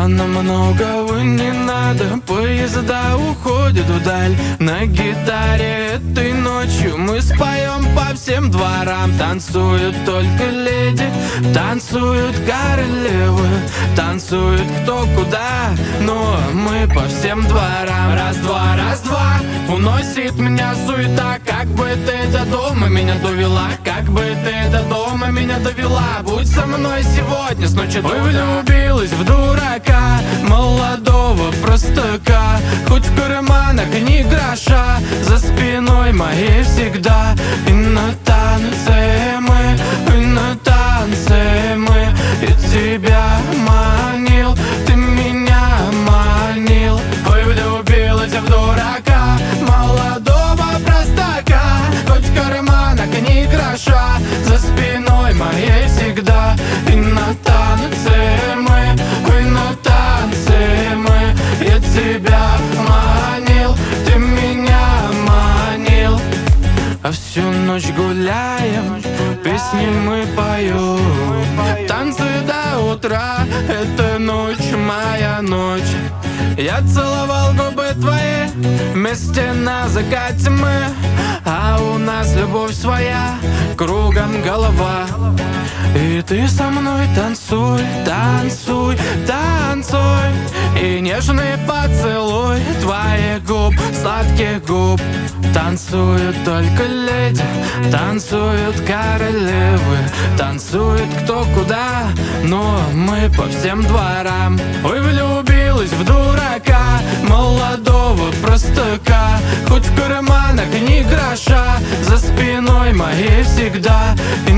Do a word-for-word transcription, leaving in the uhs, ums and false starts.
А нам многого не надо, поезда уходят вдаль. На гитаре этой ночью мы споем по всем дворам. Танцуют только леди, танцуют королевы, танцуют кто куда, но мы по всем дворам. Раз-два, раз-два, уносит меня суета. Как бы ты до дома меня довела, как бы ты до дома меня довела. Будь со мной сегодня с ночи до утра. Ой, влюбилась в дурака, молодого простака. Хоть в карманах ни гроша, за спиной моей всегда. И на танце мы, и на танце мы. И тебя манил, ты меня манил. Ой, влюбилась в дурака, молодого простака. Хоть в карманах ни гроша, за спиной моей всегда. И на танце мы, и на танце мы. Я тебя манил, ты меня манил. А всю ночь гуляем, песни мы поем. Танцы до утра, это ночь, моя ночь. Я целовал губы твои, вместе на закате мы. А у нас любовь своя, кругом голова. И ты со мной танцуй, танцуй, танцуй. И нежный поцелуй твоих губ, сладких губ. Танцуют только леди, танцуют королевы, танцуют кто куда, но мы по всем дворам. Ой, влюбилась в дурака, молодого простака. Хоть в карманах ни гроша, за спиной моей всегда. И